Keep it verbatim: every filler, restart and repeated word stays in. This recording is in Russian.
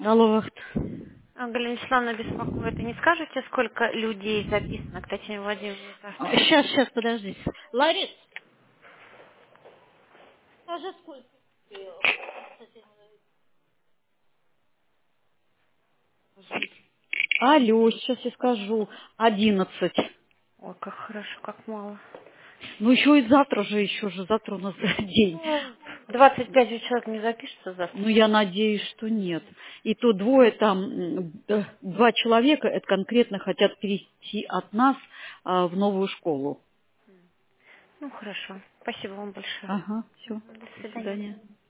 Алло, вахт. А, Галина Вячеславовна беспокоит. И не скажете, сколько людей записано к Татьяне Владимировне завтра? Сейчас, сейчас, подожди. Ларис, скажи, сколько? Алло, сейчас я скажу. Одиннадцать. Ой, как хорошо, как мало. Ну, еще и завтра же, еще же, завтра у нас день. Ну, двадцать пять же человек не запишется завтра. Ну, я надеюсь, что нет. И то двое там, м, д- два человека, это конкретно хотят перейти от нас а, в новую школу. Ну, хорошо. Спасибо вам большое. Ага, все. До До свидания. свидания.